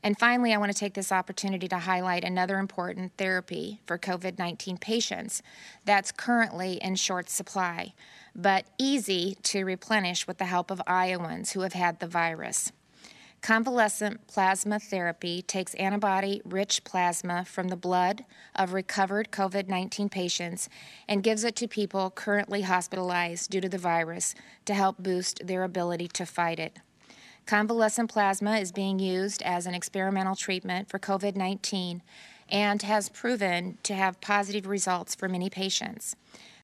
And finally, I want to take this opportunity to highlight another important therapy for COVID-19 patients that's currently in short supply, but easy to replenish with the help of Iowans who have had the virus. Convalescent plasma therapy takes antibody-rich plasma from the blood of recovered COVID-19 patients and gives it to people currently hospitalized due to the virus to help boost their ability to fight it. Convalescent plasma is being used as an experimental treatment for COVID-19 and has proven to have positive results for many patients.